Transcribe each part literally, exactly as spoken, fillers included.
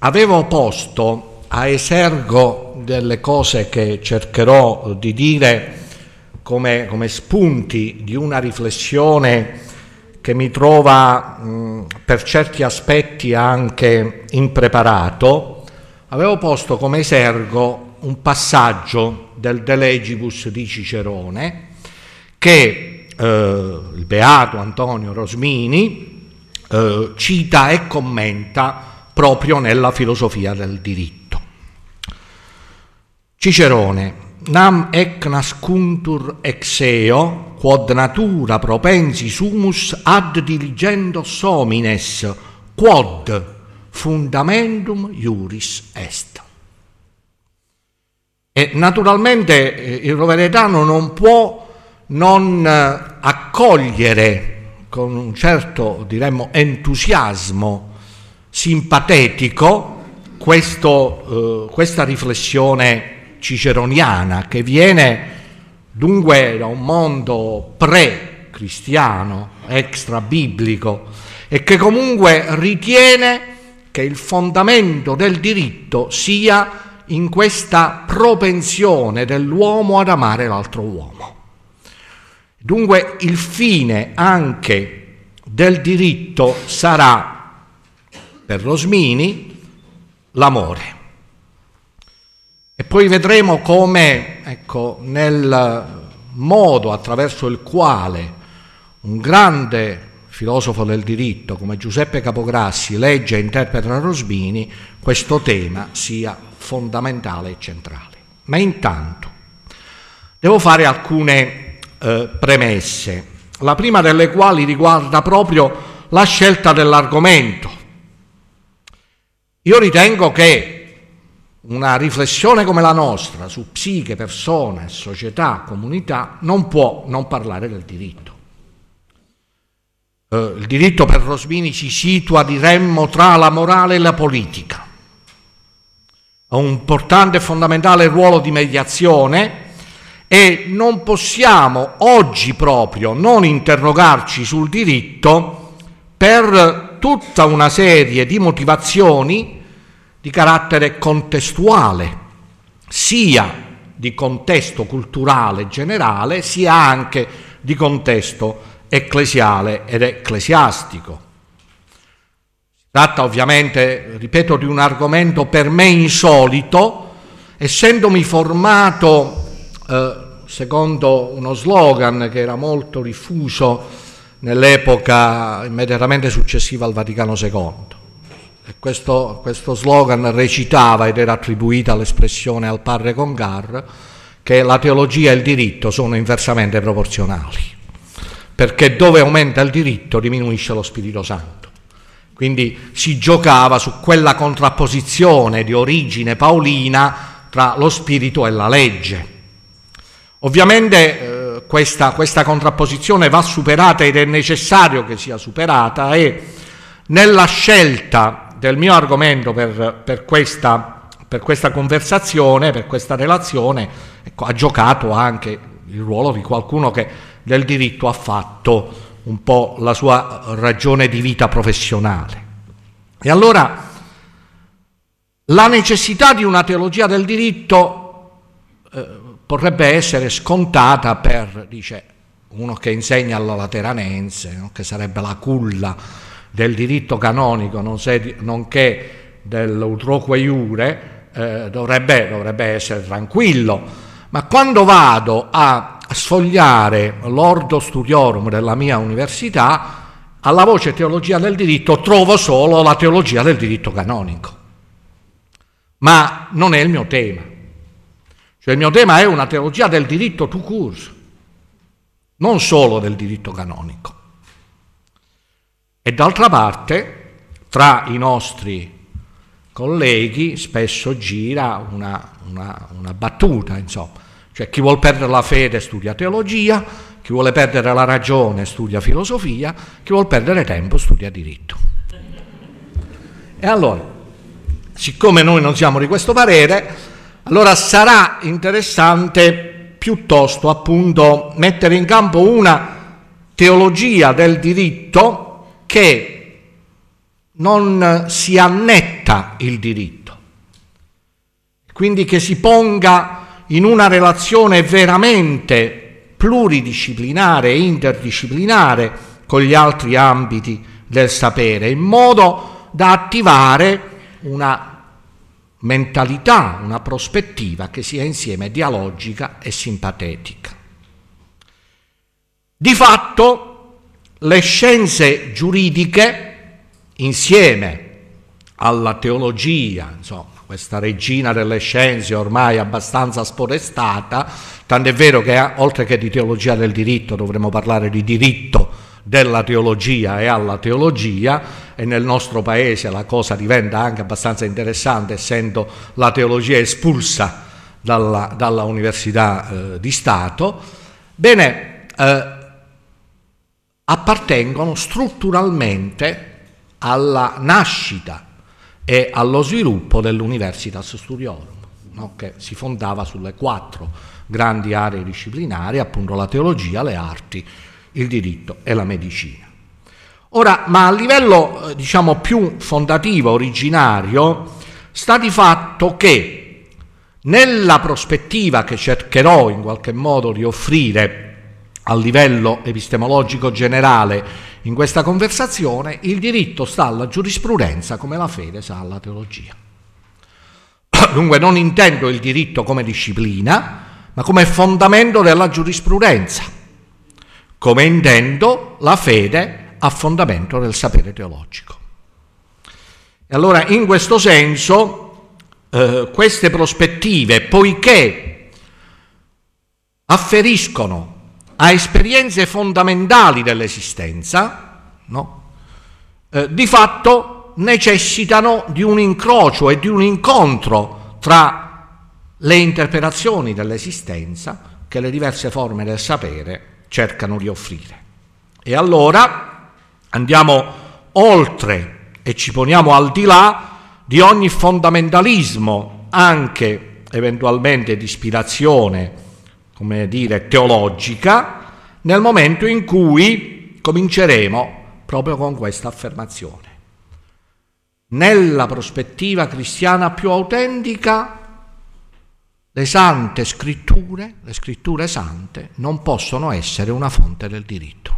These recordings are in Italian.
avevo posto a esergo delle cose che cercherò di dire come, come spunti di una riflessione che mi trova mh, per certi aspetti anche impreparato. Avevo posto come esergo un passaggio del De Legibus di Cicerone che eh, il beato Antonio Rosmini eh, cita e commenta proprio nella filosofia del diritto. Cicerone: nam ec nascuntur ex eo, quod natura propensi sumus ad diligendos homines, quod fundamentum iuris est. E naturalmente il roveretano non può non accogliere con un certo, diremmo, entusiasmo simpatetico questo, eh, questa riflessione ciceroniana, che viene dunque da un mondo pre-cristiano, extra-biblico, e che comunque ritiene che il fondamento del diritto sia in questa propensione dell'uomo ad amare l'altro uomo. Dunque il fine anche del diritto sarà, per Rosmini, l'amore. E poi vedremo come, ecco, nel modo attraverso il quale un grande filosofo del diritto come Giuseppe Capograssi legge e interpreta Rosmini, questo tema sia fondamentale e centrale. Ma intanto devo fare alcune eh, premesse, la prima delle quali riguarda proprio la scelta dell'argomento. Io ritengo che una riflessione come la nostra su psiche, persone, società, comunità non può non parlare del diritto. Eh, il diritto per Rosmini si situa, diremmo, tra la morale e la politica. Ha un importante e fondamentale ruolo di mediazione e non possiamo oggi proprio non interrogarci sul diritto per tutta una serie di motivazioni di carattere contestuale, sia di contesto culturale generale, sia anche di contesto ecclesiale ed ecclesiastico. Si tratta ovviamente, ripeto, di un argomento per me insolito, essendomi formato eh, secondo uno slogan che era molto diffuso nell'epoca immediatamente successiva al Vaticano secondo. E questo, questo slogan recitava, ed era attribuita all'espressione al padre Congar, che la teologia e il diritto sono inversamente proporzionali, perché dove aumenta il diritto diminuisce lo Spirito Santo. Quindi si giocava su quella contrapposizione di origine paolina tra lo spirito e la legge. Ovviamente eh, questa, questa contrapposizione va superata, ed è necessario che sia superata, e nella scelta del mio argomento per, per, questa, per questa conversazione, per questa relazione, ecco, ha giocato anche il ruolo di qualcuno che del diritto ha fatto un po' la sua ragione di vita professionale. E allora la necessità di una teologia del diritto eh, potrebbe essere scontata per, dice uno che insegna alla Lateranense, no? Che sarebbe la culla del diritto canonico, non se, nonché dell'utroque iure, eh, dovrebbe, dovrebbe essere tranquillo. Ma quando vado a sfogliare l'ordo studiorum della mia università, alla voce teologia del diritto trovo solo la teologia del diritto canonico. Ma non è il mio tema. Cioè il mio tema è una teologia del diritto tout court, non solo del diritto canonico. E d'altra parte, tra i nostri colleghi spesso gira una, una, una battuta, insomma, cioè chi vuol perdere la fede studia teologia, chi vuole perdere la ragione studia filosofia, chi vuol perdere tempo studia diritto. E allora, siccome noi non siamo di questo parere, allora sarà interessante piuttosto appunto mettere in campo una teologia del diritto che non si annetta il diritto, quindi che si ponga in una relazione veramente pluridisciplinare e interdisciplinare con gli altri ambiti del sapere, in modo da attivare una mentalità, una prospettiva che sia insieme dialogica e simpatetica. Di fatto, le scienze giuridiche, insieme alla teologia, insomma, questa regina delle scienze ormai abbastanza spodestata, tant'è vero che oltre che di teologia del diritto dovremmo parlare di diritto della teologia e alla teologia, e nel nostro paese la cosa diventa anche abbastanza interessante, essendo la teologia espulsa dalla, dalla Università eh, di Stato. Bene, eh, appartengono strutturalmente alla nascita e allo sviluppo dell'Universitas Studiorum, no? Che si fondava sulle quattro grandi aree disciplinari, appunto la teologia, le arti, il diritto e la medicina. Ora, ma a livello eh, diciamo più fondativo, originario, sta di fatto che nella prospettiva che cercherò in qualche modo di offrire a livello epistemologico generale in questa conversazione, il diritto sta alla giurisprudenza come la fede sta alla teologia. Dunque non intendo il diritto come disciplina, ma come fondamento della giurisprudenza, come intendo la fede a fondamento del sapere teologico. E allora in questo senso eh, queste prospettive, poiché afferiscono a esperienze fondamentali dell'esistenza, no? eh, di fatto necessitano di un incrocio e di un incontro tra le interpretazioni dell'esistenza che le diverse forme del sapere cercano di offrire. E allora andiamo oltre e ci poniamo al di là di ogni fondamentalismo, anche eventualmente di ispirazione, come dire, teologica, nel momento in cui cominceremo proprio con questa affermazione. Nella prospettiva cristiana più autentica, le sante scritture, le scritture sante, non possono essere una fonte del diritto.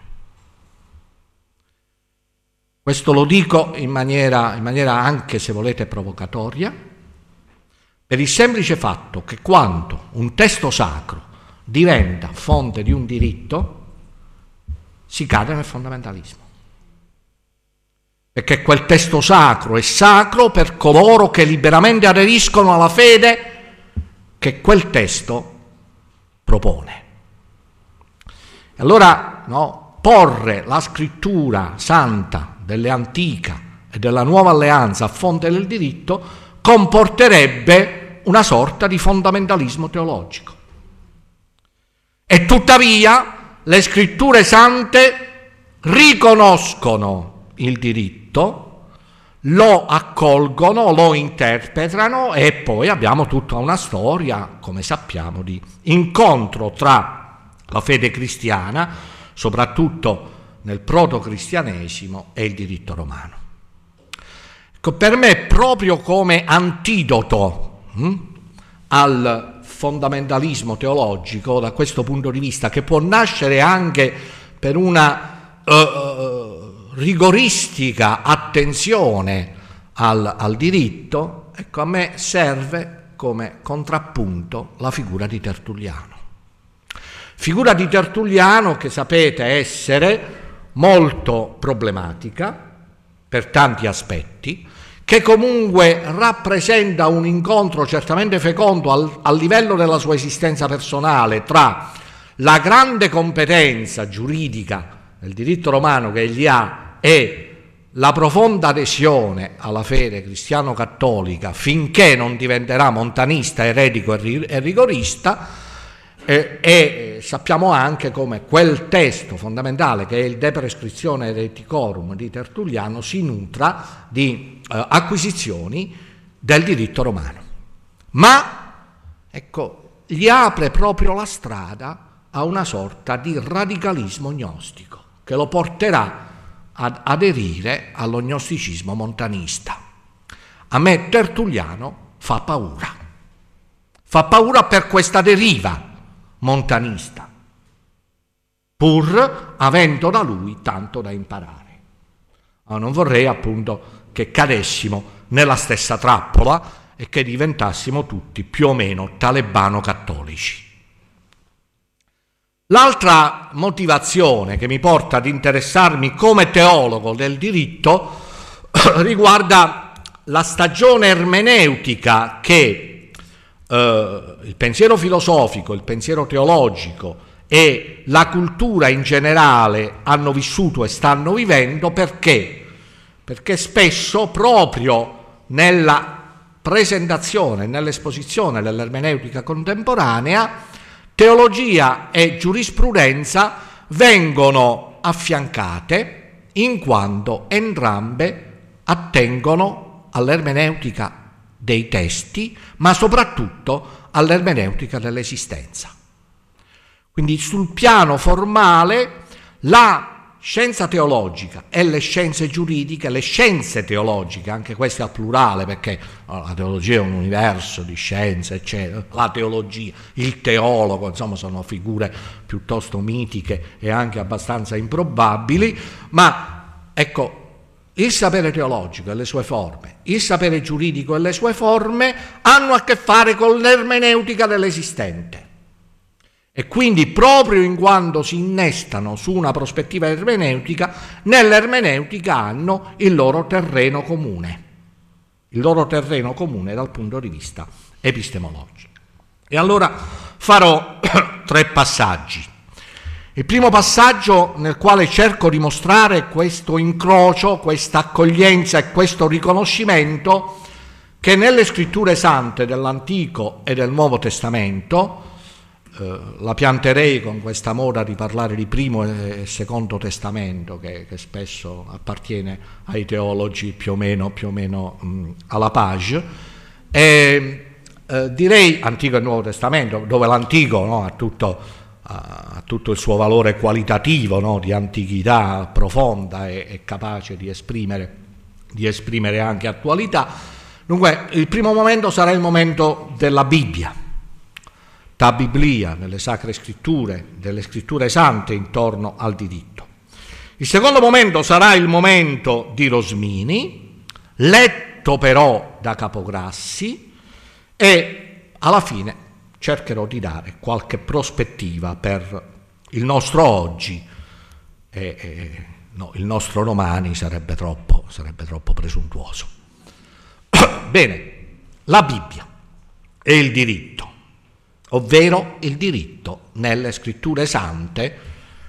Questo lo dico in maniera, in maniera anche, se volete, provocatoria, per il semplice fatto che quando un testo sacro diventa fonte di un diritto, si cade nel fondamentalismo. Perché quel testo sacro è sacro per coloro che liberamente aderiscono alla fede che quel testo propone. E allora, no, porre la scrittura santa dell'antica e della nuova alleanza a fonte del diritto comporterebbe una sorta di fondamentalismo teologico. E tuttavia le scritture sante riconoscono il diritto, lo accolgono, lo interpretano e poi abbiamo tutta una storia, come sappiamo, di incontro tra la fede cristiana, soprattutto nel proto-cristianesimo, e il diritto romano. Ecco, per me, proprio come antidoto hm, al fondamentalismo teologico, da questo punto di vista, che può nascere anche per una uh, rigoristica attenzione al, al diritto, ecco, a me serve come contrappunto la figura di Tertulliano. Figura di Tertulliano che sapete essere molto problematica per tanti aspetti, che comunque rappresenta un incontro certamente fecondo al, al livello della sua esistenza personale tra la grande competenza giuridica del diritto romano che egli ha e la profonda adesione alla fede cristiano-cattolica finché non diventerà montanista, eretico e rigorista. E, e sappiamo anche come quel testo fondamentale che è il De Prescriptione Hereticorum di Tertulliano si nutra di eh, acquisizioni del diritto romano, ma ecco, gli apre proprio la strada a una sorta di radicalismo gnostico che lo porterà ad aderire allo gnosticismo montanista. A me Tertulliano fa paura, fa paura per questa deriva montanista, pur avendo da lui tanto da imparare. Ma non vorrei appunto che cadessimo nella stessa trappola e che diventassimo tutti più o meno talebano cattolici. L'altra motivazione che mi porta ad interessarmi come teologo del diritto riguarda la stagione ermeneutica che eh, il pensiero filosofico, il pensiero teologico e la cultura in generale hanno vissuto e stanno vivendo. Perché? Perché spesso proprio nella presentazione, nell'esposizione dell'ermeneutica contemporanea, teologia e giurisprudenza vengono affiancate in quanto entrambe attengono all'ermeneutica dei testi, ma soprattutto all'ermeneutica dell'esistenza. Quindi sul piano formale la scienza teologica e le scienze giuridiche, le scienze teologiche, anche queste al plurale, perché la teologia è un universo di scienze, eccetera, la teologia, il teologo, insomma sono figure piuttosto mitiche e anche abbastanza improbabili, ma ecco, il sapere teologico e le sue forme, il sapere giuridico e le sue forme hanno a che fare con l'ermeneutica dell'esistente. E quindi proprio in quanto si innestano su una prospettiva ermeneutica, nell'ermeneutica hanno il loro terreno comune, il loro terreno comune dal punto di vista epistemologico. E allora farò tre passaggi. Il primo passaggio nel quale cerco di mostrare questo incrocio, questa accoglienza e questo riconoscimento che nelle scritture sante dell'Antico e del Nuovo Testamento, la pianterei con questa moda di parlare di primo e secondo testamento che, che spesso appartiene ai teologi più o meno, più o meno mh, alla page, e eh, direi Antico e Nuovo Testamento, dove l'Antico no, ha, tutto, ha tutto il suo valore qualitativo, no, di antichità profonda e, e capace di esprimere, di esprimere anche attualità. Dunque il primo momento sarà il momento della Bibbia, ta Biblia, nelle sacre scritture, delle scritture sante intorno al diritto. Il secondo momento sarà il momento di Rosmini, letto però da Capograssi, e alla fine cercherò di dare qualche prospettiva per il nostro oggi, e, e no, il nostro domani sarebbe troppo, sarebbe troppo presuntuoso. Bene, la Bibbia e il diritto, ovvero il diritto nelle scritture sante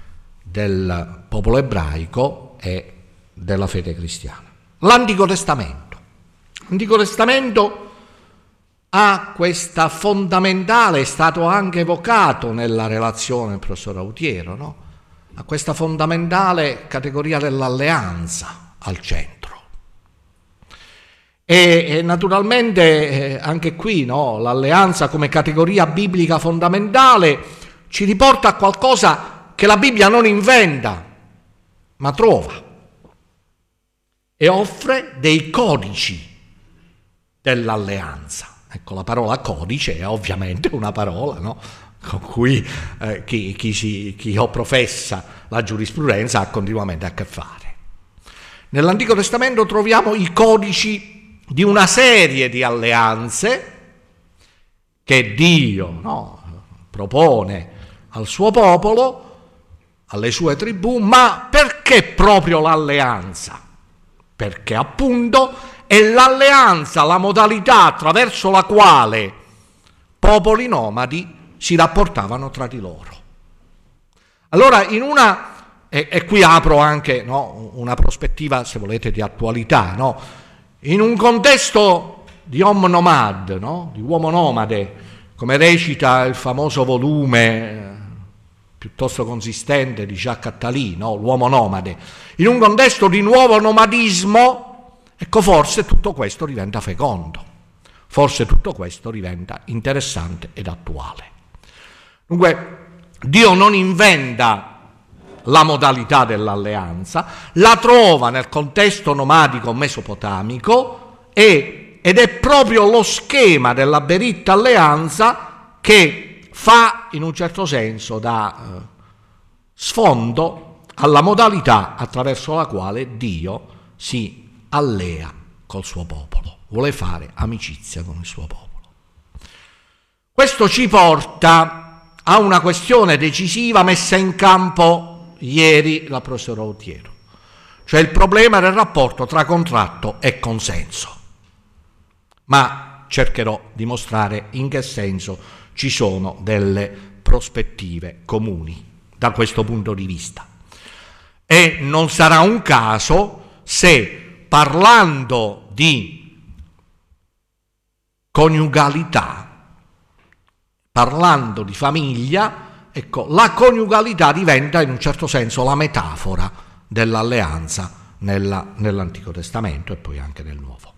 del popolo ebraico e della fede cristiana. L'Antico Testamento. L'Antico Testamento ha questa fondamentale, è stato anche evocato nella relazione del professor Autiero, no? Ha questa fondamentale categoria dell'alleanza al centro. E, e naturalmente eh, anche qui no, l'alleanza come categoria biblica fondamentale ci riporta a qualcosa che la Bibbia non inventa, ma trova e offre dei codici dell'alleanza. Ecco, la parola codice è ovviamente una parola no, con cui eh, chi, chi, si, chi professa la giurisprudenza ha continuamente a che fare. Nell'Antico Testamento troviamo i codici di una serie di alleanze che Dio no, propone al suo popolo, alle sue tribù, ma perché proprio l'alleanza? Perché appunto è l'alleanza, la modalità attraverso la quale popoli nomadi si rapportavano tra di loro. Allora in una, e, e qui apro anche no, una prospettiva, se volete, di attualità, no? In un contesto di homo nomad, no? Di uomo nomade, come recita il famoso volume eh, piuttosto consistente di Jacques Attali, no? L'uomo nomade, in un contesto di nuovo nomadismo, ecco forse tutto questo diventa fecondo, forse tutto questo diventa interessante ed attuale. Dunque Dio non inventa la modalità dell'alleanza, la trova nel contesto nomadico mesopotamico e, ed è proprio lo schema della Berit alleanza che fa in un certo senso da eh, sfondo alla modalità attraverso la quale Dio si allea col suo popolo, vuole fare amicizia con il suo popolo. Questo ci porta a una questione decisiva messa in campo ieri dal professor Autiero, cioè il problema del rapporto tra contratto e consenso. Ma cercherò di mostrare in che senso ci sono delle prospettive comuni da questo punto di vista. E non sarà un caso se, parlando di coniugalità, parlando di famiglia, ecco, la coniugalità diventa in un certo senso la metafora dell'alleanza nella, nell'Antico Testamento e poi anche nel Nuovo.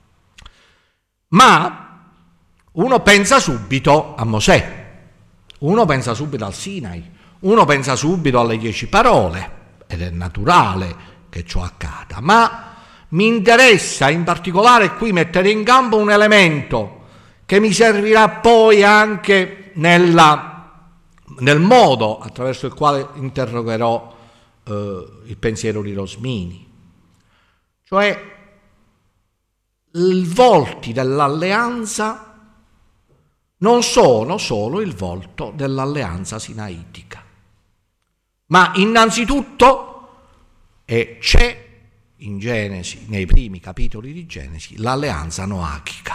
Ma uno pensa subito a Mosè, uno pensa subito al Sinai, uno pensa subito alle dieci parole, ed è naturale che ciò accada, ma mi interessa in particolare qui mettere in campo un elemento che mi servirà poi anche nella, nel modo attraverso il quale interrogerò eh, il pensiero di Rosmini, cioè i volti dell'alleanza non sono solo il volto dell'alleanza sinaitica, ma innanzitutto e c'è in Genesi, nei primi capitoli di Genesi, l'alleanza noachica.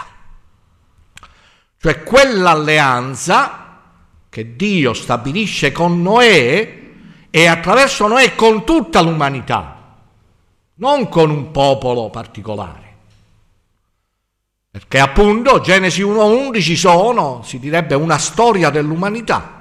Cioè quell'alleanza che Dio stabilisce con Noè e attraverso Noè con tutta l'umanità, non con un popolo particolare. Perché appunto Genesi uno undici sono, si direbbe, una storia dell'umanità.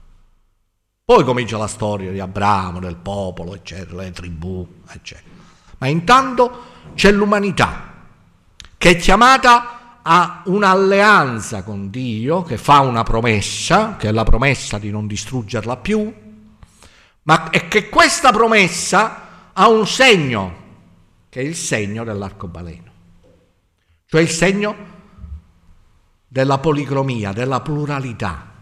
Poi comincia la storia di Abramo, del popolo, eccetera, le tribù, eccetera. Ma intanto c'è l'umanità che è chiamata ha un'alleanza con Dio, che fa una promessa, che è la promessa di non distruggerla più, ma è che questa promessa ha un segno, che è il segno dell'arcobaleno, cioè il segno della policromia, della pluralità.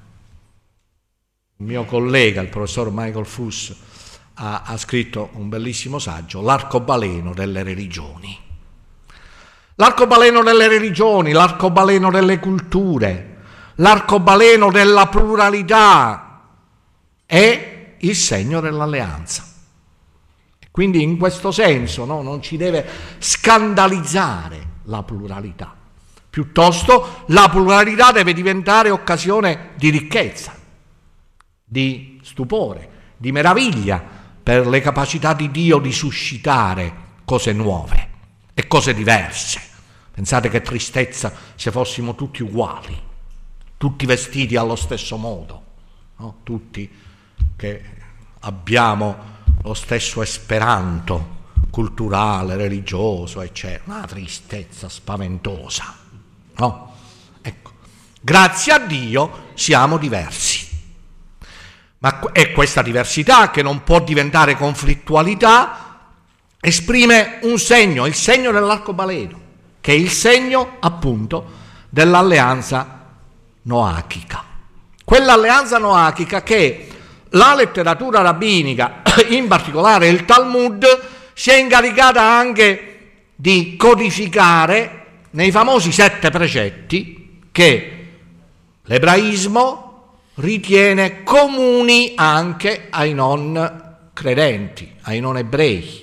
Il mio collega, il professor Michael Fuss, ha, ha scritto un bellissimo saggio, L'arcobaleno delle religioni. L'arcobaleno delle religioni, l'arcobaleno delle culture, l'arcobaleno della pluralità è il segno dell'alleanza. Quindi in questo senso no, non ci deve scandalizzare la pluralità, piuttosto la pluralità deve diventare occasione di ricchezza, di stupore, di meraviglia per le capacità di Dio di suscitare cose nuove e cose diverse. Pensate che tristezza se fossimo tutti uguali, tutti vestiti allo stesso modo, no? Tutti che abbiamo lo stesso esperanto culturale, religioso, eccetera. Una tristezza spaventosa, no? Ecco, grazie a Dio siamo diversi. Ma è questa diversità, che non può diventare conflittualità, esprime un segno, il segno dell'arcobaleno, che è il segno appunto dell'alleanza noachica. Quell'alleanza noachica che la letteratura rabbinica, in particolare il Talmud, si è incaricata anche di codificare nei famosi sette precetti che l'ebraismo ritiene comuni anche ai non credenti, ai non ebrei.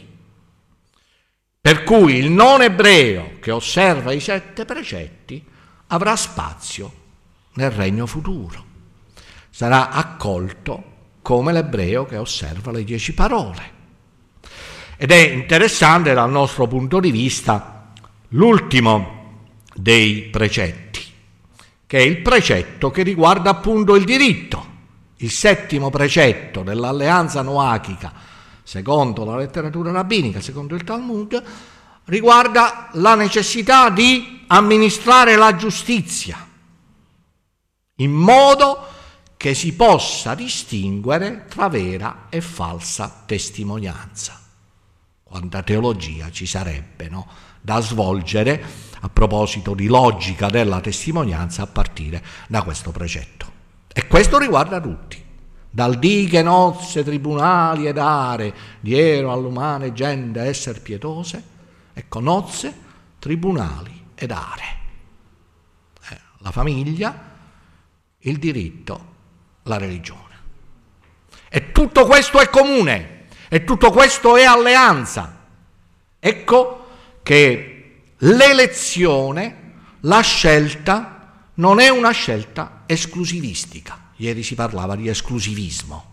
Per cui il non ebreo che osserva i sette precetti avrà spazio nel regno futuro, sarà accolto come l'ebreo che osserva le dieci parole. Ed è interessante dal nostro punto di vista l'ultimo dei precetti, che è il precetto che riguarda appunto il diritto. Il settimo precetto dell'alleanza noachica, secondo la letteratura rabbinica, secondo il Talmud, riguarda la necessità di amministrare la giustizia, in modo che si possa distinguere tra vera e falsa testimonianza. Quanta teologia ci sarebbe, no? Da svolgere a proposito di logica della testimonianza a partire da questo precetto. E questo riguarda tutti, dal di che nozze, tribunali ed are diero all'umane gente esser pietose, ecco, nozze, tribunali ed are. Eh, la famiglia, il diritto, la religione. E tutto questo è comune, e tutto questo è alleanza. Ecco che l'elezione, la scelta, non è una scelta esclusivistica. Ieri si parlava di esclusivismo.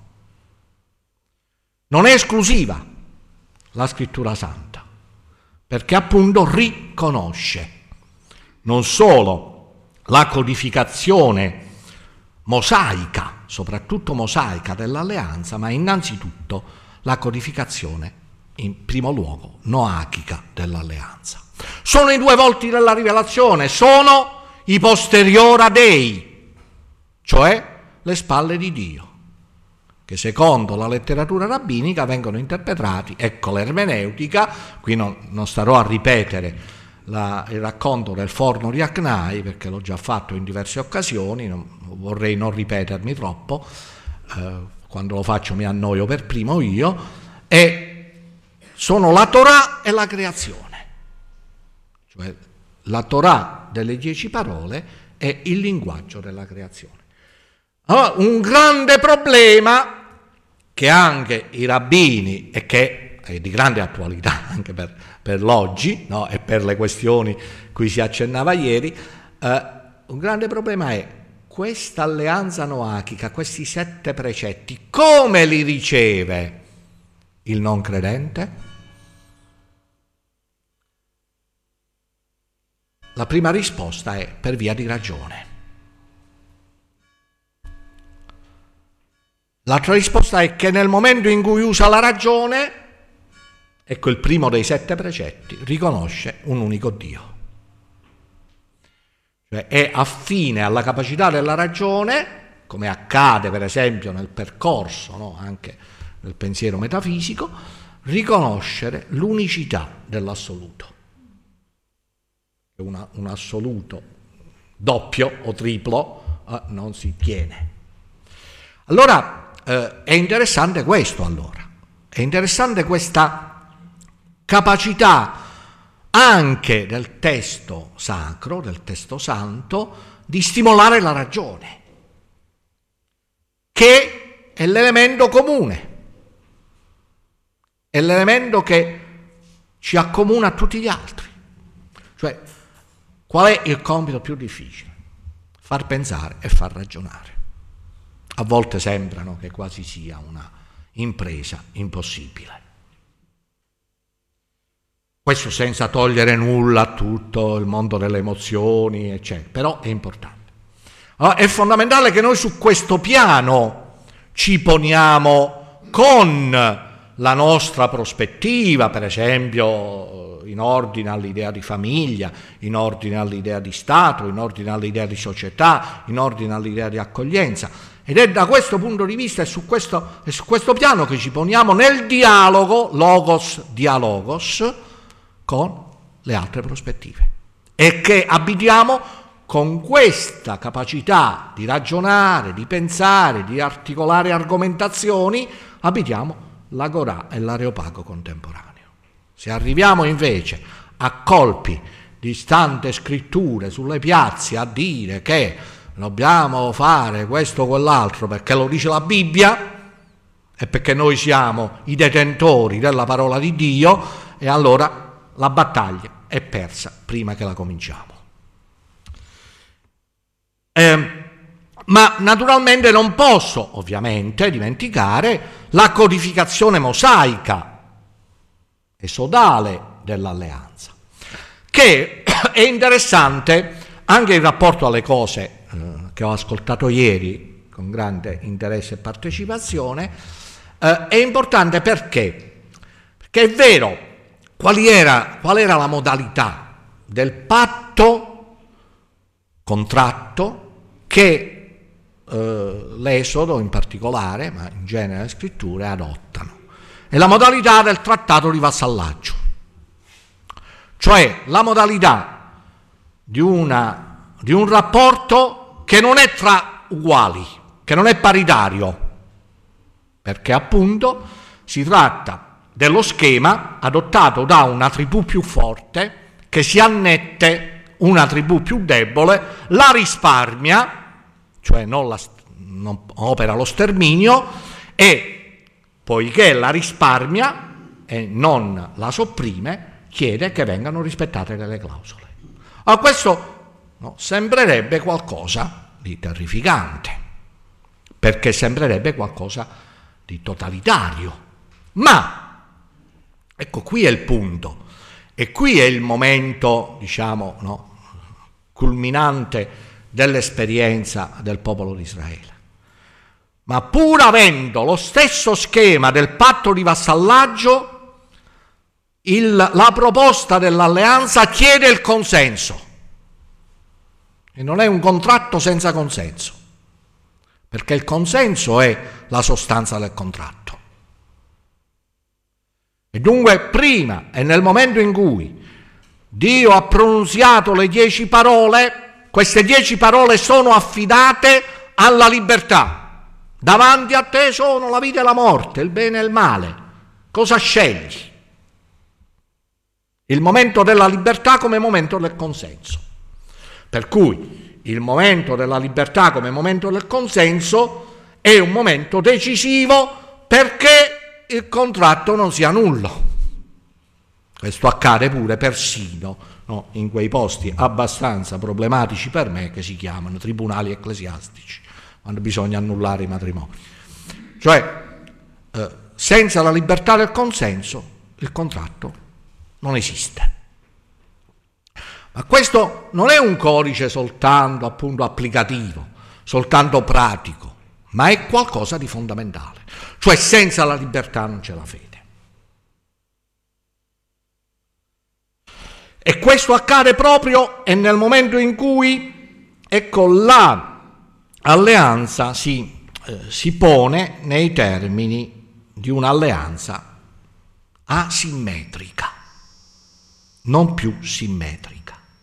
Non è esclusiva la Scrittura Santa, perché appunto riconosce non solo la codificazione mosaica, soprattutto mosaica dell'alleanza, ma innanzitutto la codificazione, in primo luogo, noachica dell'alleanza. Sono i due volti della rivelazione, sono i posteriora Dei, cioè le spalle di Dio, che secondo la letteratura rabbinica vengono interpretati, ecco l'ermeneutica, qui non, non starò a ripetere la, il racconto del forno di Acnai, perché l'ho già fatto in diverse occasioni, non, vorrei non ripetermi troppo, eh, quando lo faccio mi annoio per primo io, e sono la Torah e la creazione, cioè la Torah delle dieci parole è il linguaggio della creazione. Allora, un grande problema che anche i rabbini, e che è di grande attualità anche per, per l'oggi, no? E per le questioni cui si accennava ieri, eh, un grande problema è questa alleanza noachica, questi sette precetti, come li riceve il non credente? La prima risposta è per via di ragione. L'altra risposta è che nel momento in cui usa la ragione, ecco il primo dei sette precetti, riconosce un unico Dio. Cioè è affine alla capacità della ragione, come accade per esempio nel percorso, no? Anche nel pensiero metafisico, riconoscere l'unicità dell'assoluto. Una, un assoluto doppio o triplo eh, non si tiene. Allora, Eh, è interessante questo allora, è interessante questa capacità anche del testo sacro, del testo santo, di stimolare la ragione, che è l'elemento comune, è l'elemento che ci accomuna a tutti gli altri. Cioè, qual è il compito più difficile? Far pensare e far ragionare. A volte sembrano che quasi sia una impresa impossibile. Questo senza togliere nulla a tutto il mondo delle emozioni, eccetera, però è importante. Allora, è fondamentale che noi su questo piano ci poniamo con la nostra prospettiva, per esempio in ordine all'idea di famiglia, in ordine all'idea di Stato, in ordine all'idea di società, in ordine all'idea di accoglienza. Ed è da questo punto di vista e su questo, è su questo piano che ci poniamo nel dialogo, logos dialogos, con le altre prospettive. E che abitiamo con questa capacità di ragionare, di pensare, di articolare argomentazioni, abitiamo l'agorà e l'areopago contemporaneo. Se arriviamo invece a colpi di tante scritture sulle piazze a dire che dobbiamo fare questo o quell'altro perché lo dice la Bibbia e perché noi siamo i detentori della parola di Dio, e allora la battaglia è persa prima che la cominciamo. Eh, ma naturalmente non posso ovviamente dimenticare la codificazione mosaica e sodale dell'alleanza, che è interessante anche in rapporto alle cose che ho ascoltato ieri con grande interesse e partecipazione. Eh, è importante perché? Perché è vero, qual era, qual era la modalità del patto, contratto, che eh, l'Esodo in particolare, ma in genere le scritture, adottano. È la modalità del trattato di vassallaggio, cioè la modalità di, una, di un rapporto che non è tra uguali, che non è paritario, perché appunto si tratta dello schema adottato da una tribù più forte che si annette una tribù più debole, la risparmia, cioè non, la, non opera lo sterminio, e poiché la risparmia e non la sopprime, chiede che vengano rispettate delle clausole. A questo no, sembrerebbe qualcosa di terrificante, perché sembrerebbe qualcosa di totalitario, ma ecco, qui è il punto, e qui è il momento, diciamo, no, culminante dell'esperienza del popolo di Israele. Ma pur avendo lo stesso schema del patto di vassallaggio, il, la proposta dell'alleanza chiede il consenso, e non è un contratto senza consenso, perché il consenso è la sostanza del contratto. E dunque prima e nel momento in cui Dio ha pronunziato le dieci parole, queste dieci parole sono affidate alla libertà. Davanti a te sono la vita e la morte, il bene e il male. Cosa scegli? Il momento della libertà come momento del consenso. Per cui il momento della libertà come momento del consenso è un momento decisivo perché il contratto non sia nullo. Questo accade pure persino no, in quei posti abbastanza problematici per me che si chiamano tribunali ecclesiastici, quando bisogna annullare i matrimoni. Cioè, eh, senza la libertà del consenso il contratto non esiste. Ma questo non è un codice soltanto appunto applicativo, soltanto pratico, ma è qualcosa di fondamentale. Cioè senza la libertà non c'è la fede. E questo accade proprio e nel momento in cui, ecco, la alleanza si, eh, si pone nei termini di un'alleanza asimmetrica, non più simmetrica.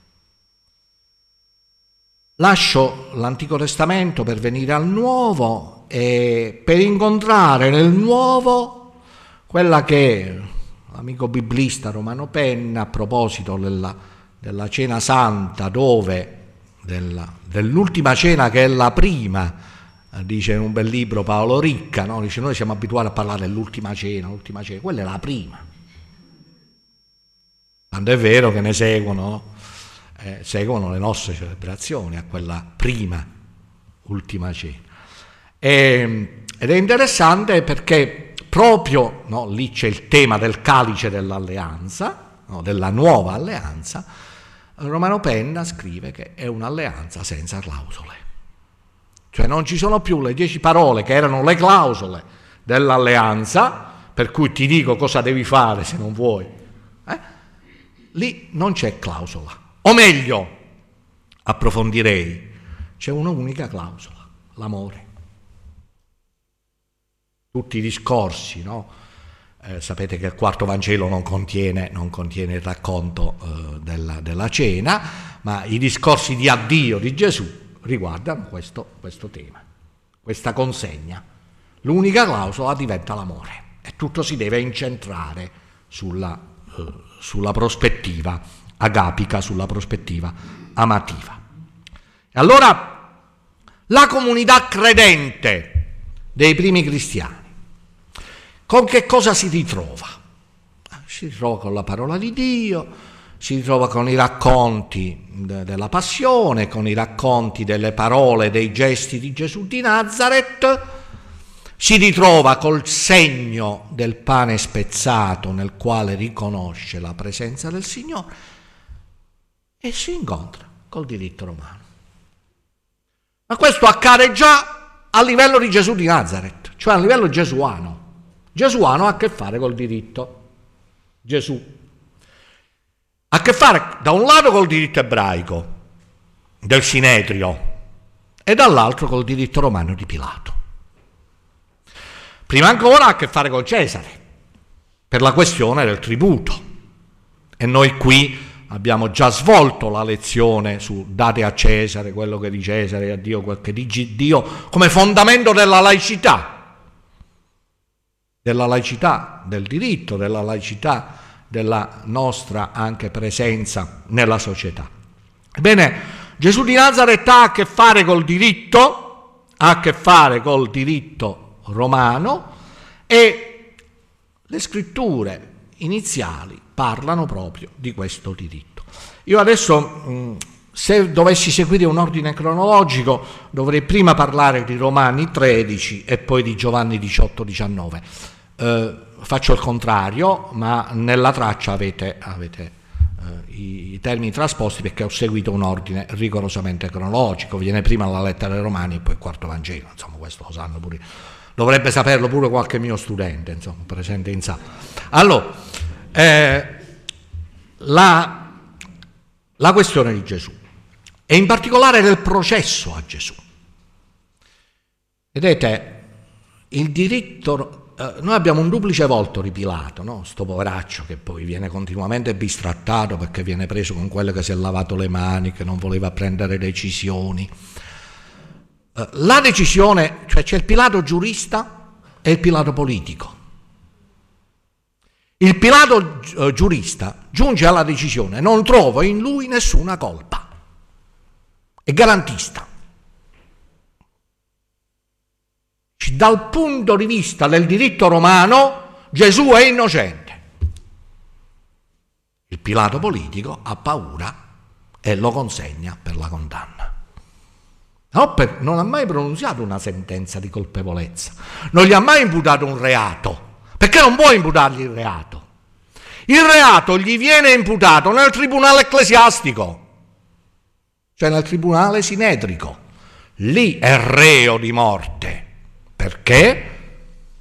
Lascio l'Antico Testamento per venire al Nuovo e per incontrare nel Nuovo quella che l'amico biblista Romano Penna, a proposito della, della Cena Santa, dove della, dell'ultima cena che è la prima, dice in un bel libro Paolo Ricca, no? Dice noi siamo abituati a parlare dell'ultima cena, l'ultima cena, quella è la prima. Tanto è vero che ne seguono Eh, seguono le nostre celebrazioni a quella prima, ultima cena. E, ed è interessante perché proprio no, lì c'è il tema del calice dell'alleanza, no, della nuova alleanza. Romano Penna scrive che è un'alleanza senza clausole. Cioè non ci sono più le dieci parole che erano le clausole dell'alleanza, per cui ti dico cosa devi fare se non vuoi. Eh? Lì non c'è clausola. O meglio, approfondirei, c'è un'unica clausola, l'amore. Tutti i discorsi, no? Eh, sapete che il quarto Vangelo non contiene, non contiene il racconto eh, della, della cena, ma i discorsi di addio di Gesù riguardano questo, questo tema, questa consegna. L'unica clausola diventa l'amore e tutto si deve incentrare sulla, eh, sulla prospettiva agapica, sulla prospettiva amativa. E allora la comunità credente dei primi cristiani con che cosa si ritrova? Si ritrova con la parola di Dio, si ritrova con i racconti de- della passione, con i racconti delle parole, dei gesti di Gesù di Nazaret, si ritrova col segno del pane spezzato nel quale riconosce la presenza del Signore e si incontra col diritto romano. Ma questo accade già a livello di Gesù di Nazaret, cioè a livello gesuano. Gesuano ha a che fare col diritto. Gesù ha a che fare da un lato col diritto ebraico del Sinedrio e dall'altro col diritto romano di Pilato. Prima ancora ha a che fare con Cesare, per la questione del tributo. E noi qui abbiamo già svolto la lezione su date a Cesare quello che di Cesare e a Dio quel che di Dio, come fondamento della laicità, della laicità del diritto, della laicità della nostra anche presenza nella società. Ebbene, Gesù di Nazaret ha a che fare col diritto, ha a che fare col diritto romano, e le scritture iniziali parlano proprio di questo diritto. Io adesso, se dovessi seguire un ordine cronologico, dovrei prima parlare di Romani tredici e poi di Giovanni diciotto diciannove. Eh, faccio il contrario, ma nella traccia avete, avete eh, i, i termini trasposti, perché ho seguito un ordine rigorosamente cronologico. Viene prima la lettera ai Romani e poi il quarto Vangelo, insomma questo lo sanno pure, dovrebbe saperlo pure qualche mio studente, insomma, presente in sala. Allora, eh, la, la questione di Gesù, e in particolare del processo a Gesù. Vedete, il diritto, eh, noi abbiamo un duplice volto di Pilato, no? Sto poveraccio che poi viene continuamente bistrattato perché viene preso con quello che si è lavato le mani, che non voleva prendere decisioni. Eh, la decisione, cioè c'è il Pilato giurista e il Pilato politico. Il Pilato eh, giurista giunge alla decisione: non trovo in lui nessuna colpa, è garantista. Dal punto di vista del diritto romano Gesù è innocente. Il Pilato politico ha paura e lo consegna per la condanna. No, per, non ha mai pronunziato una sentenza di colpevolezza, non gli ha mai imputato un reato, perché non può imputargli il reato. Il reato gli viene imputato nel tribunale ecclesiastico, cioè nel tribunale sinedrico. Lì è reo di morte. Perché?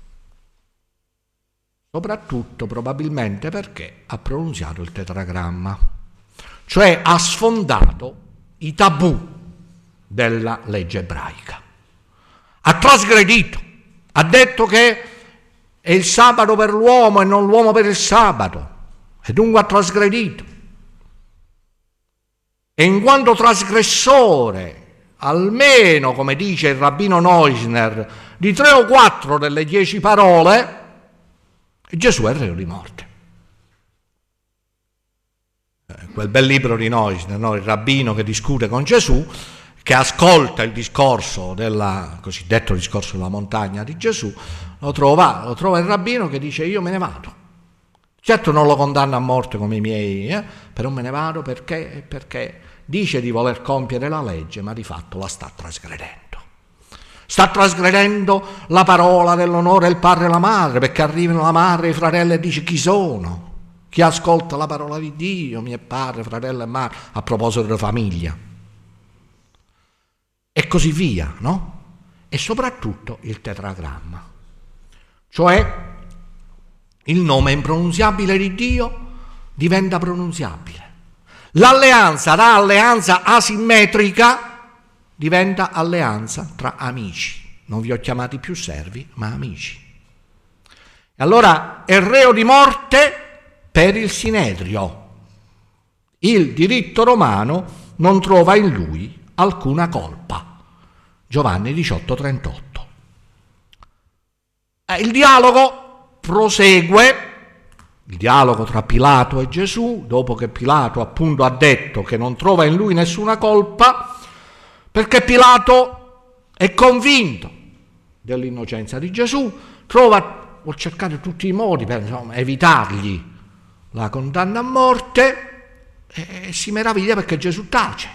Soprattutto probabilmente perché ha pronunziato il tetragramma, cioè ha sfondato i tabù della legge ebraica. Ha trasgredito, ha detto che è il sabato per l'uomo e non l'uomo per il sabato, e dunque ha trasgredito. E in quanto trasgressore, almeno, come dice il rabbino Neusner, di tre o quattro delle dieci parole, Gesù è reo di morte. Eh, quel bel libro di Neusner, no? Il rabbino che discute con Gesù, che ascolta il discorso del cosiddetto discorso della montagna di Gesù, lo trova, lo trova il rabbino che dice: io me ne vado. Certo non lo condanna a morte come i miei, eh? Però me ne vado perché, perché dice di voler compiere la legge, ma di fatto la sta trasgredendo. Sta trasgredendo la parola dell'onore del padre e la madre, perché arrivano la madre e i fratelli e dice: chi sono? Chi ascolta la parola di Dio, mio padre, fratello e madre, a proposito della famiglia. E così via, no? E soprattutto il tetragramma, cioè il nome impronunziabile di Dio diventa pronunziabile. L'alleanza da alleanza asimmetrica diventa alleanza tra amici. Non vi ho chiamati più servi, ma amici. E allora è reo di morte per il sinedrio. Il diritto romano non trova in lui alcuna colpa. Giovanni diciotto trentotto. Il dialogo prosegue. Il dialogo tra Pilato e Gesù, dopo che Pilato appunto ha detto che non trova in lui nessuna colpa, perché Pilato è convinto dell'innocenza di Gesù, trova, vuol cercare tutti i modi per, insomma, evitargli la condanna a morte, e, e si meraviglia perché Gesù tace.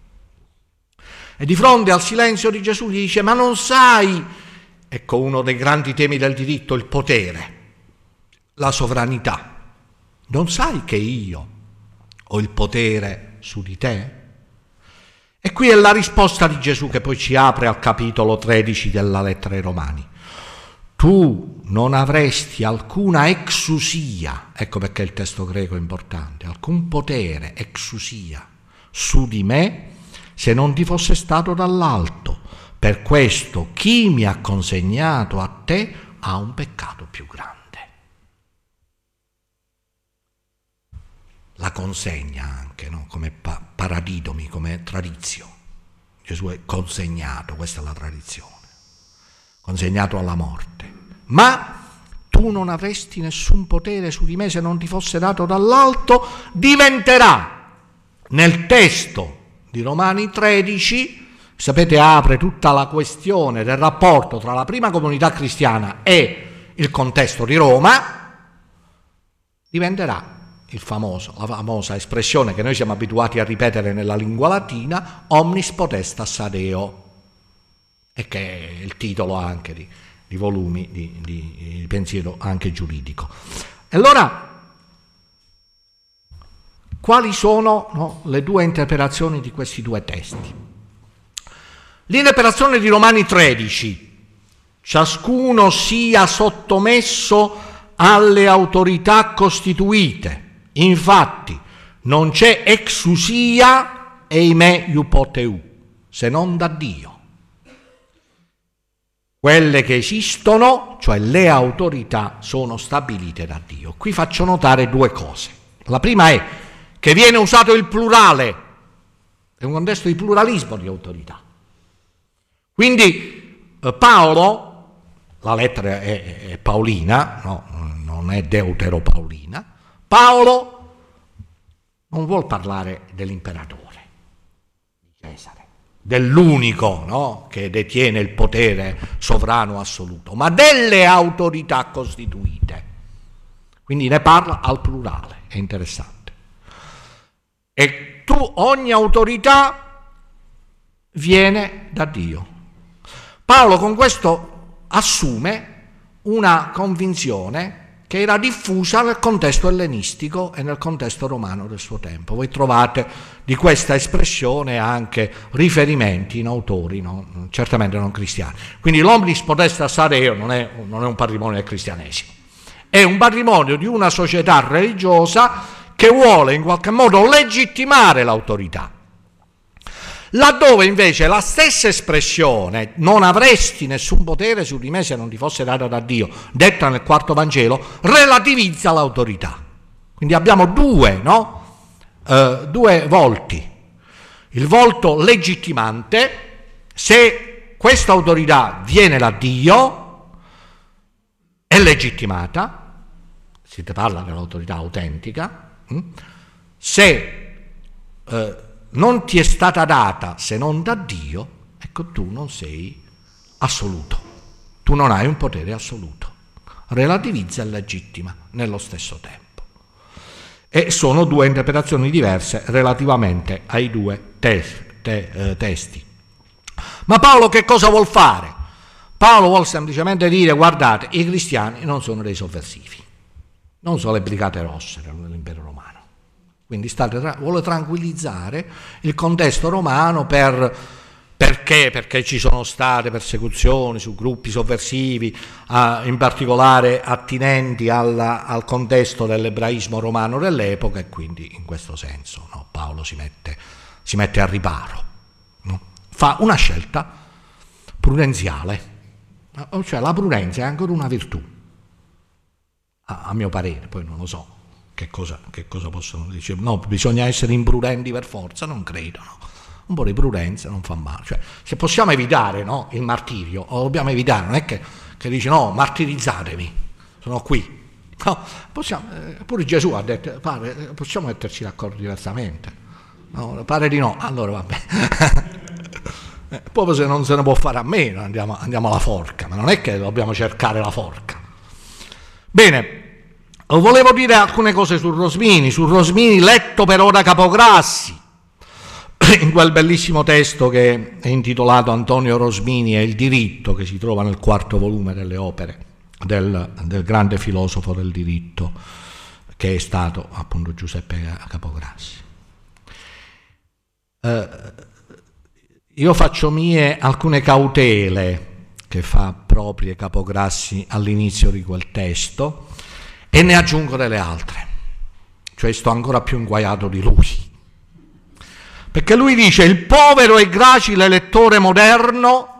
E di fronte al silenzio di Gesù gli dice: ma non sai, ecco uno dei grandi temi del diritto, il potere, la sovranità. Non sai che io ho il potere su di te? E qui è la risposta di Gesù che poi ci apre al capitolo tredici della lettera ai Romani. Tu non avresti alcuna exousia, ecco perché il testo greco è importante, alcun potere, exousia, su di me, se non ti fosse stato dall'alto, Per questo chi mi ha consegnato a te ha un peccato più grande. La consegna anche, no? Come pa- paradidomi, come tradizio. Gesù è consegnato, questa è la tradizione, consegnato alla morte. Ma tu non avresti nessun potere su di me se non ti fosse dato dall'alto. Diventerà, nel testo di Romani tredici, sapete, apre tutta la questione del rapporto tra la prima comunità cristiana e il contesto di Roma, diventerà il famoso, la famosa espressione che noi siamo abituati a ripetere nella lingua latina, omnis potestas ad eo, e che è il titolo anche di, di volumi di, di, di pensiero anche giuridico. E allora, quali sono, no, le due interpretazioni di questi due testi? L'interpretazione di Romani tredici, ciascuno sia sottomesso alle autorità costituite. Infatti, non c'è exousia eime iupoteu, se non da Dio. Quelle che esistono, cioè le autorità, sono stabilite da Dio. Qui faccio notare due cose. La prima è che viene usato il plurale, è un contesto di pluralismo di autorità. Quindi eh, Paolo, la lettera è, è paolina, no, non è deuteropaolina, Paolo non vuol parlare dell'imperatore, di Cesare, dell'unico, no, che detiene il potere sovrano assoluto, ma delle autorità costituite. Quindi ne parla al plurale, è interessante. E tu, ogni autorità viene da Dio. Paolo con questo assume una convinzione che era diffusa nel contesto ellenistico e nel contesto romano del suo tempo. Voi trovate di questa espressione anche riferimenti in autori, no? Certamente non cristiani. Quindi l'omnis potestas ad eo non è, non è un patrimonio del cristianesimo, è un patrimonio di una società religiosa che vuole in qualche modo legittimare l'autorità. Laddove invece la stessa espressione, non avresti nessun potere su di me se non ti fosse data da Dio, detta nel quarto Vangelo, relativizza l'autorità. Quindi abbiamo due, no? Uh, due volti. Il volto legittimante, se questa autorità viene da Dio, è legittimata, si parla dell'autorità autentica, hm? se uh, non ti è stata data se non da Dio, ecco, tu non sei assoluto, tu non hai un potere assoluto, relativizza e legittima nello stesso tempo. E sono due interpretazioni diverse relativamente ai due te- te- eh, testi. Ma Paolo che cosa vuol fare? Paolo vuol semplicemente dire: guardate, i cristiani non sono dei sovversivi, non sono le brigate rosse dell'impero romano. Quindi state tra- vuole tranquillizzare il contesto romano per, perché? Perché ci sono state persecuzioni su gruppi sovversivi, ah, in particolare attinenti alla, al contesto dell'ebraismo romano dell'epoca, e quindi in questo senso, no, Paolo si mette, si mette a riparo, no? Fa una scelta prudenziale, cioè la prudenza è ancora una virtù, a, a mio parere, poi non lo so. Che cosa, che cosa possono dire? No, bisogna essere imprudenti per forza, non credo, no. Un po' di prudenza non fa male. Cioè, se possiamo evitare, no, il martirio, lo dobbiamo evitare, non è che, che dici no, martirizzatevi, sono qui. No, possiamo, eh, pure Gesù ha detto, padre, possiamo metterci d'accordo diversamente. No, pare di no, allora vabbè. eh, proprio se non se ne può fare a meno, andiamo, andiamo alla forca, ma non è che dobbiamo cercare la forca. Bene. Volevo dire alcune cose su Rosmini, su Rosmini letto per ora Capograssi, in quel bellissimo testo che è intitolato Antonio Rosmini e il diritto, che si trova nel quarto volume delle opere del, del grande filosofo del diritto che è stato appunto Giuseppe Capograssi. Eh, io faccio mie alcune cautele che fa proprie Capograssi all'inizio di quel testo, e ne aggiungo delle altre, cioè sto ancora più inguaiato di lui, perché lui dice: il povero e gracile lettore moderno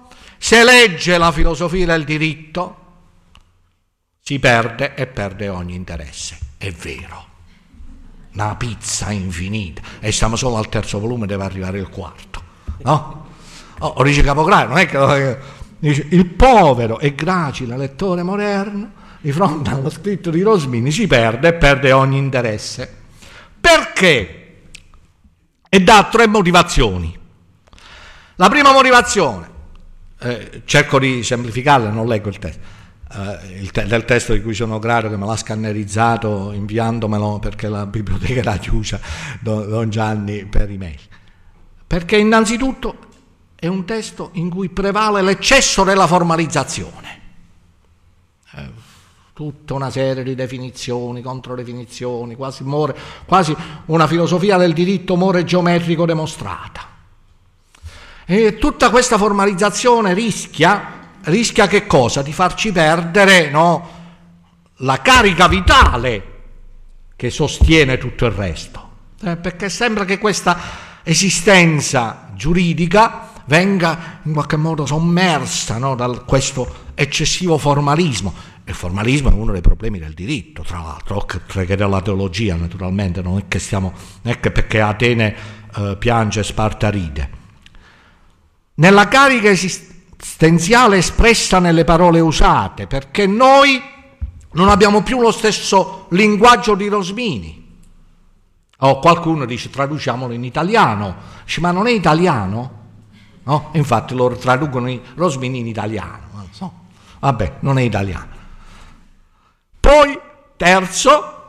Se legge la filosofia del diritto, si perde e perde ogni interesse. È vero, una pizza infinita, e siamo solo al terzo volume, deve arrivare il quarto, no? Oh, dice Capocrazio, non è che dice, il povero e gracile lettore moderno di fronte allo scritto di Rosmini si perde e perde ogni interesse. Perché? E dà tre motivazioni. La prima motivazione, eh, cerco di semplificarla, non leggo il testo, eh, il te- del testo di cui sono grato che me l'ha scannerizzato inviandomelo perché la biblioteca era chiusa, don, don Gianni, per email. Perché innanzitutto è un testo in cui prevale l'eccesso della formalizzazione. Eh, tutta una serie di definizioni, controdefinizioni, quasi, more, quasi una filosofia del diritto more geometrico dimostrata. E tutta questa formalizzazione rischia, rischia che cosa? Di farci perdere, no, la carica vitale che sostiene tutto il resto. Eh, perché sembra che questa esistenza giuridica venga in qualche modo sommersa, no, da questo eccessivo formalismo. Il formalismo è uno dei problemi del diritto, tra l'altro, oltre che della teologia naturalmente, non è che stiamo, non è che perché Atene eh, piange e Sparta ride. Nella carica esistenziale espressa nelle parole usate, perché noi non abbiamo più lo stesso linguaggio di Rosmini. O qualcuno dice traduciamolo in italiano, dice, ma non è italiano? No? Infatti loro traducono i Rosmini in italiano, non so. Vabbè, non è italiano. Poi, terzo,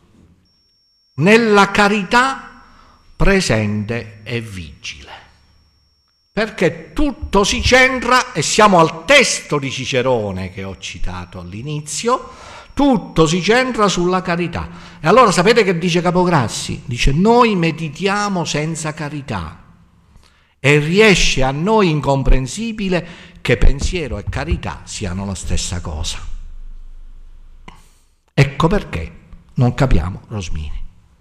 nella carità presente e vigile. Perché tutto si centra, e siamo al testo di Cicerone che ho citato all'inizio, tutto si centra sulla carità. E allora sapete che dice Capocrazio? Dice, noi meditiamo senza carità e riesce a noi incomprensibile che pensiero e carità siano la stessa cosa. Ecco perché non capiamo Rosmini.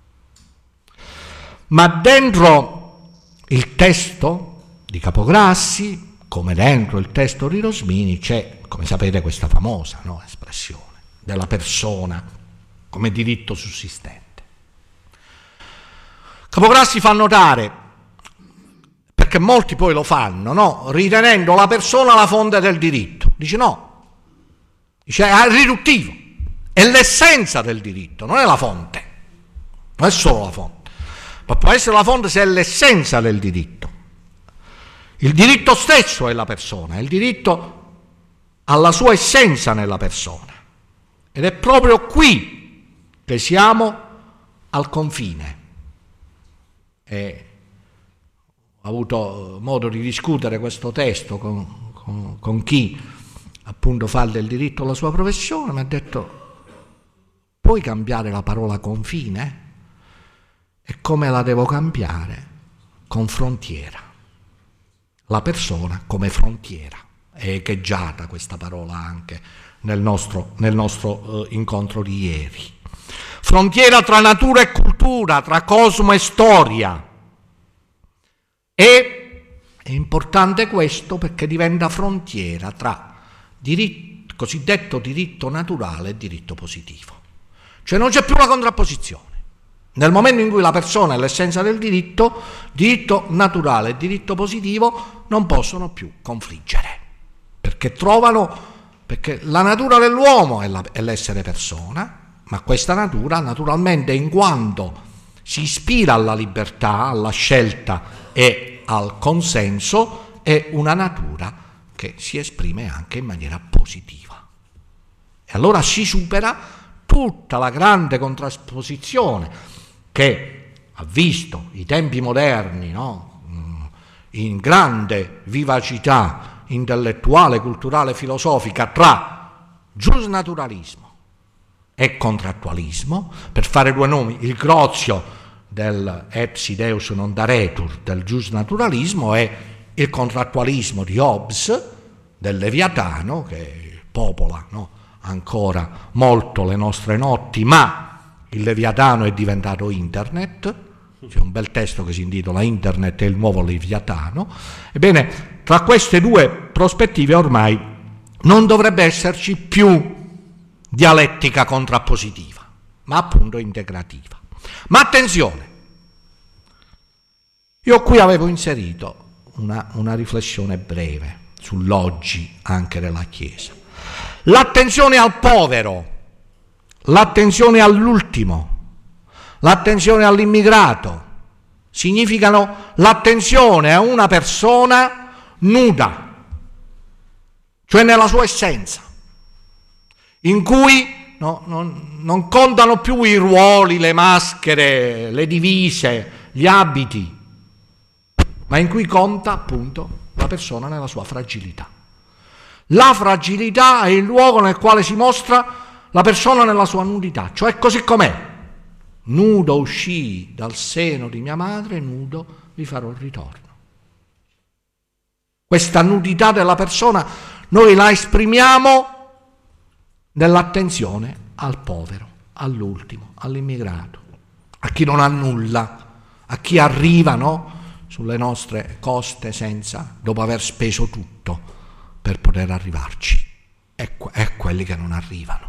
Ma dentro il testo di Capocrazio, come dentro il testo di Rosmini, c'è, come sapete, questa famosa, no, espressione della persona come diritto sussistente. Capocrazio fa notare, perché molti poi lo fanno, no, ritenendo la persona la fonte del diritto. Dice no, dice è riduttivo, è l'essenza del diritto, non è la fonte, non è solo la fonte, ma può essere la fonte se è l'essenza del diritto. Il diritto stesso è la persona, il diritto ha la sua essenza nella persona. Ed è proprio qui che siamo al confine. E ho avuto modo di discutere questo testo con, con, con chi appunto fa del diritto la sua professione, mi ha detto, puoi cambiare la parola confine? E come la devo cambiare? Con frontiera. La persona come frontiera. È echeggiata questa parola anche nel nostro, nel nostro eh, incontro di ieri. Frontiera tra natura e cultura, tra cosmo e storia. E è importante questo perché diventa frontiera tra diritto, cosiddetto diritto naturale e diritto positivo. Cioè non c'è più la contrapposizione. Nel momento in cui la persona è l'essenza del diritto, diritto naturale e diritto positivo non possono più confliggere, perché trovano, perché la natura dell'uomo è, la, è l'essere persona, ma questa natura naturalmente, in quanto si ispira alla libertà, alla scelta e al consenso, è una natura che si esprime anche in maniera positiva. E allora si supera tutta la grande contrapposizione che ha visto i tempi moderni, no? In grande vivacità intellettuale, culturale, filosofica tra giusnaturalismo e contrattualismo, per fare due nomi, il Grozio del Epsi Deus non daretur del giusnaturalismo e il contrattualismo di Hobbes del Leviatano, che popola, no, ancora molto le nostre notti, ma il Leviatano è diventato internet. C'è un bel testo che si intitola Internet è il nuovo Leviatano. Ebbene, tra queste due prospettive ormai non dovrebbe esserci più dialettica contrappositiva, ma appunto integrativa. Ma attenzione, io qui avevo inserito una, una riflessione breve sull'oggi anche della Chiesa. L'attenzione al povero, l'attenzione all'ultimo, l'attenzione all'immigrato, significano l'attenzione a una persona nuda, cioè nella sua essenza, in cui no, non, non contano più i ruoli, le maschere, le divise, gli abiti, ma in cui conta appunto la persona nella sua fragilità. La fragilità è il luogo nel quale si mostra la persona nella sua nudità, cioè così com'è. Nudo uscii dal seno di mia madre, nudo vi farò ritorno. Questa nudità della persona noi la esprimiamo nell'attenzione al povero, all'ultimo, all'immigrato, a chi non ha nulla, a chi arriva, no, sulle nostre coste senza, dopo aver speso tutto per poter arrivarci, e, e quelli che non arrivano.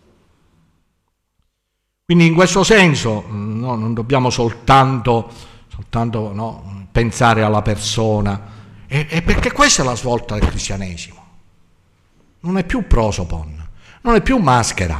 Quindi in questo senso no, non dobbiamo soltanto, soltanto no, pensare alla persona, e, e perché questa è la svolta del cristianesimo. Non è più prosopon, non è più maschera.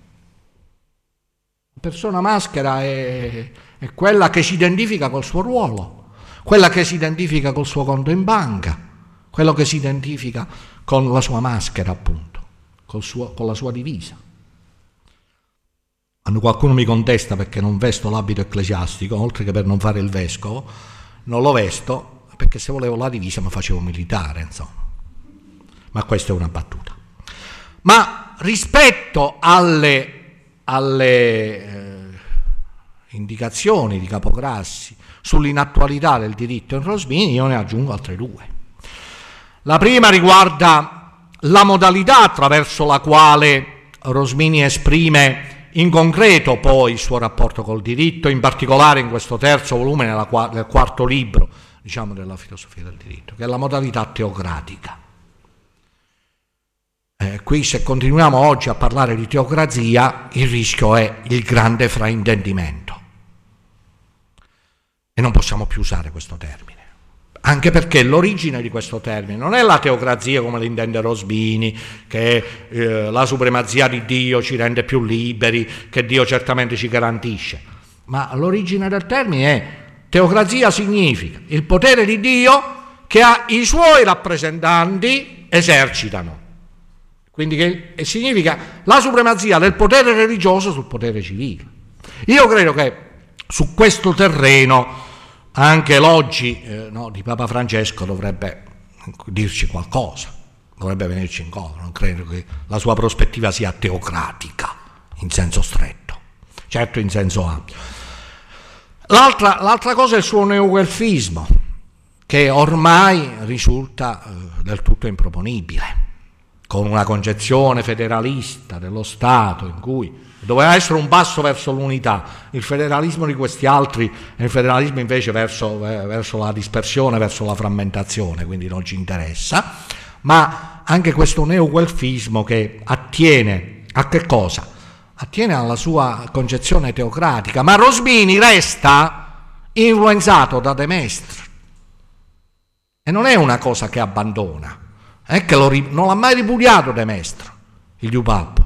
La persona maschera è, è quella che si identifica col suo ruolo, quella che si identifica col suo conto in banca, quello che si identifica con la sua maschera, appunto, col suo, con la sua divisa. Quando qualcuno mi contesta perché non vesto l'abito ecclesiastico, oltre che per non fare il vescovo, non lo vesto perché se volevo la divisa mi facevo militare, insomma. Ma questa è una battuta. Ma rispetto alle, alle eh, indicazioni di Capograssi sull'inattualità del diritto in Rosmini, io ne aggiungo altre due. La prima riguarda la modalità attraverso la quale Rosmini esprime in concreto poi il suo rapporto col diritto, in particolare in questo terzo volume, nella, nel quarto libro, diciamo, della filosofia del diritto, che è la modalità teocratica. Eh, qui se continuiamo oggi a parlare di teocrazia, il rischio è il grande fraintendimento. E non possiamo più usare questo termine. Anche perché l'origine di questo termine non è la teocrazia come l'intende Rosmini, che eh, la supremazia di Dio ci rende più liberi, che Dio certamente ci garantisce, ma l'origine del termine è teocrazia significa il potere di Dio che ha i suoi rappresentanti esercitano, quindi che e significa la supremazia del potere religioso sul potere civile. Io credo che su questo terreno anche l'oggi eh, no, di Papa Francesco dovrebbe dirci qualcosa, dovrebbe venirci incontro. Non credo che la sua prospettiva sia teocratica in senso stretto, certo in senso ampio. L'altra, l'altra cosa è il suo neoguelfismo, che ormai risulta eh, del tutto improponibile, con una concezione federalista dello Stato in cui doveva essere un passo verso l'unità, il federalismo di questi altri è il federalismo invece verso, verso la dispersione, verso la frammentazione, quindi non ci interessa, ma anche questo neoguelfismo che attiene a che cosa? Attiene alla sua concezione teocratica, ma Rosmini resta influenzato da De Maistre e non è una cosa che abbandona, è che lo, non l'ha mai ripudiato De Maistre, il Dupap.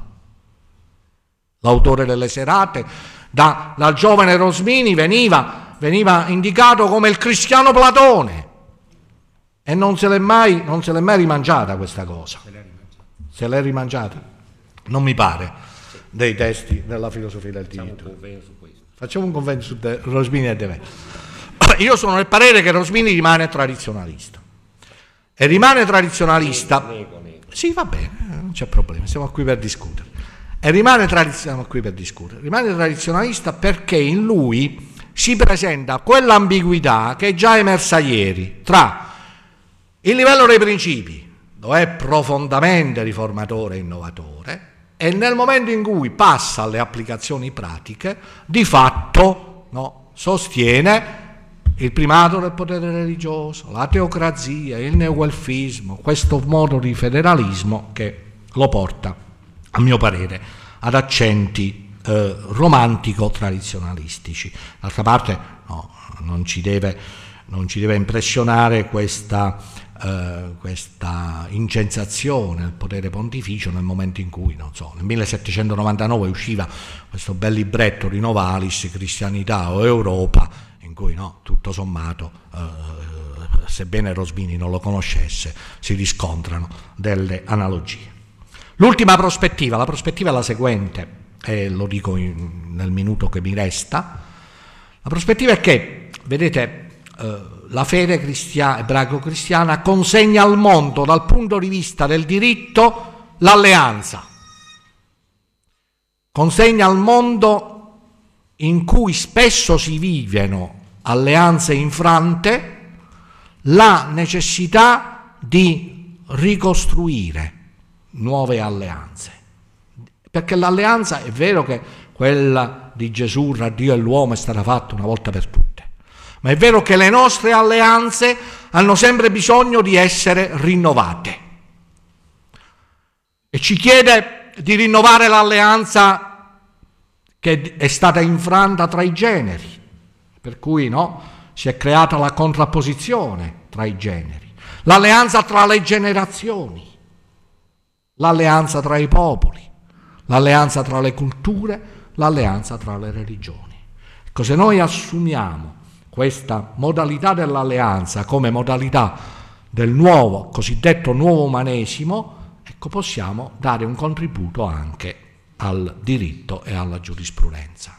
L'autore delle serate, da, dal giovane Rosmini veniva, veniva indicato come il cristiano Platone e non se l'è mai, non se l'è mai rimangiata questa cosa. Se l'è rimangiata? Non mi pare, dei testi della filosofia del diritto. Facciamo un convegno su De, Rosmini e De Maistre. Io sono del parere che Rosmini rimane tradizionalista e rimane tradizionalista. Sì, va bene, non c'è problema, siamo qui per discutere. E rimane, tradizionalista, qui per discutere, rimane tradizionalista perché in lui si presenta quell'ambiguità che è già emersa ieri tra il livello dei principi, dove è profondamente riformatore e innovatore, e nel momento in cui passa alle applicazioni pratiche, di fatto no, sostiene il primato del potere religioso, la teocrazia, il neoguelfismo, questo modo di federalismo che lo porta, a mio parere, ad accenti eh, romantico-tradizionalistici. D'altra parte no, non ci deve, non ci deve impressionare questa, eh, questa incensazione al potere pontificio nel momento in cui, non so, nel millesettecentonovantanove usciva questo bel libretto di Novalis, Cristianità o Europa, in cui no, tutto sommato, eh, sebbene Rosmini non lo conoscesse, si riscontrano delle analogie. L'ultima prospettiva, la prospettiva è la seguente, e lo dico in, nel minuto che mi resta. La prospettiva è che, vedete, eh, la fede cristiana, ebraico-cristiana consegna al mondo dal punto di vista del diritto l'alleanza, consegna al mondo in cui spesso si vivono alleanze infrante, la necessità di ricostruire nuove alleanze. Perché l'alleanza è vero che quella di Gesù tra Dio e l'uomo è stata fatta una volta per tutte, ma è vero che le nostre alleanze hanno sempre bisogno di essere rinnovate. E ci chiede di rinnovare l'alleanza che è stata infranta tra i generi, per cui no, si è creata la contrapposizione tra i generi, l'alleanza tra le generazioni, l'alleanza tra i popoli, l'alleanza tra le culture, l'alleanza tra le religioni. Ecco, se noi assumiamo questa modalità dell'alleanza come modalità del nuovo, cosiddetto nuovo umanesimo, ecco, possiamo dare un contributo anche al diritto e alla giurisprudenza.